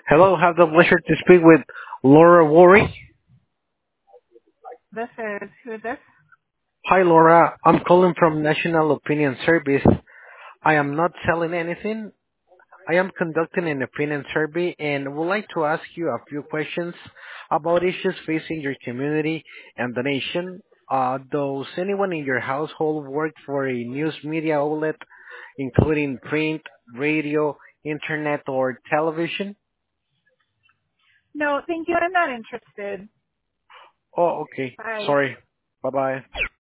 Hello, have the pleasure to speak with Laura Worry. This is who is this? Hi Laura, I'm calling from National Opinion Service. I am not selling anything. I am conducting an opinion survey and would like to ask you a few questions about issues facing your community and the nation. Does anyone in your household work for a news media outlet, including print, radio, internet, or television? No, thank you. I'm not interested. Oh, okay. Bye. Sorry. Bye bye.